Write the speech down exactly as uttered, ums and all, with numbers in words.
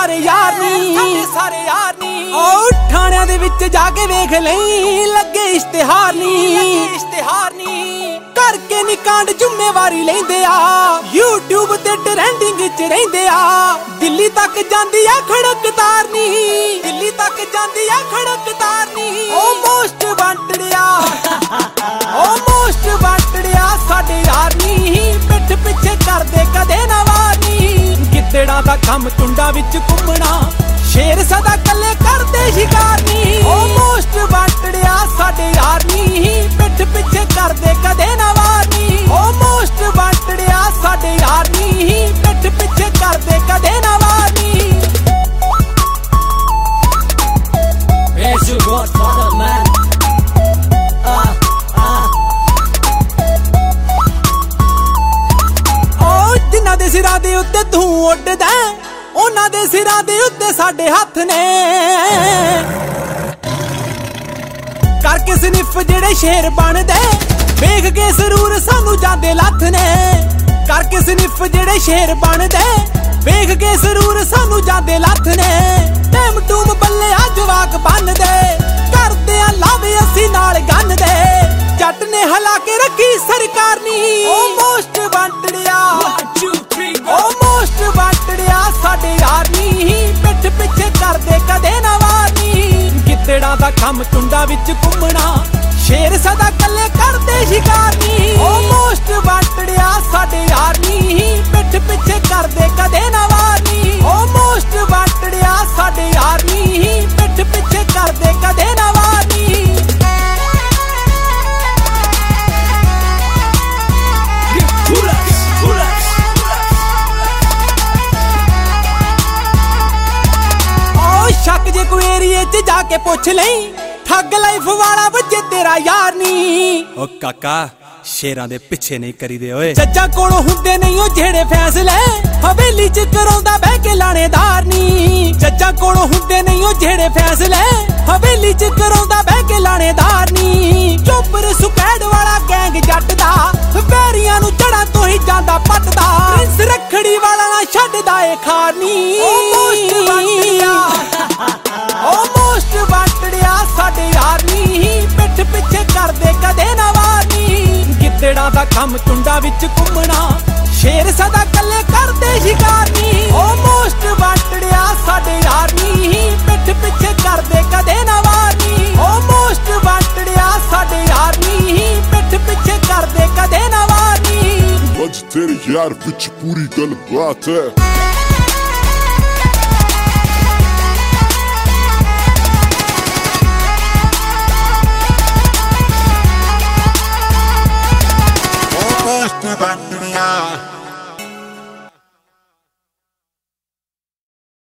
सारे यार नी सारे यार नी ओ ठाणियां दे विच जाके वेख लई लगे इश्तिहार नी इश्तिहार नी करके नी कांड जिम्मेवारी लैंदे आ यूट्यूब ते ट्रेंडिंग च रहिंदे आ दिल्ली तक जांदी आ खड़क तार नी दिल्ली तक जांदी आ खड़क तार नी ओ मोस्ट वांटड़िया ओ मोस्ट वांटड़िया साडे यार नी पिठ पिछे करदे कदे ना वार नी गिद्दड़ां दा कम टुंडा विच घुमना शेर सदा कल्ले करदे शिकार नी ओ मोस्ट वांटड़िया साडे यार नी पिठ पिछे करदे कदे ना वार नी ओ मोस्ट वांटड़िया साडे यार नी पिठ पिछे करदे कदे ना वार नी It's your godfather, man. Ah, ah. ओ जिन्हां दे सिरां दे उत्ते तू उड्डदा उन्हां दे सिरां दे उत्ते साडे हत्थ ने करके सनिफ जेड़े शेर बनदे वेख के जरूर सानू जांदे लथ ने करके सनिफ जेड़े शेर बनदे वेख के जरूर सानू जांदे लथ ने टैम टूम बल्ले आ जवाक बन दे करदे आ लावे असी नाल गन दे जट ने हला के रखी सरकार नी ओ मोस्ट वांटड़िया ओ मोस्ट वांटड़िया साडे यार नी पिठ पिछे करदे कदे ना वार नी गिद्दड़ां दा कम टुंडा विच घुमना शेर सदा कल्ले करदे शिकार नी ओ मोस्ट वांटड़िया साडे यार नी पिठ पिछे करदे कदे ना वार नी ओ मोस्ट वांटड़िया साडे यार नी पिठ पिछे करदे कदे ना वार नी शक जे कोई एरिए च जाके पुछ लई ठग लाइफ वाला वजे तेरा यार नी ओ काका शेरां दे पिछे नहीं करीदे ओए जज्जां कोलों हुंदे नहीं ओ जेड़े फैसले हवेली च कराउंदा बह के लाणेदार नी जज्जां कोलों हुंदे नहीं ओ जेड़े फैसले हवेली च कराउंदा बह के लाणेदार नी चोपर सुकैड वाला गैंग जट दा वैरियां नू जड़ां तो ही जांदा पटदा प्रिंस रखड़ी वाला ना छड्डदा ए खार नी ओ मोस्ट वांटड़िया ओ मोस्ट वांटड़िया साडे यार नी पिठ पिछे करदे कदे ना वार नी गिद्दड़ां दा कम टुंडा विच घुमना शेर सदा कल्ले करदे शिकार नी ओ मोस्ट वांटड़िया साडे यार नी पिठ पिछे करदे कदे ना वार नी ओ मोस्ट वांटड़िया साडे यार नी पिठ पिछे करदे कदे ना वार नी अज तेरे यार विच पूरी गल बात है।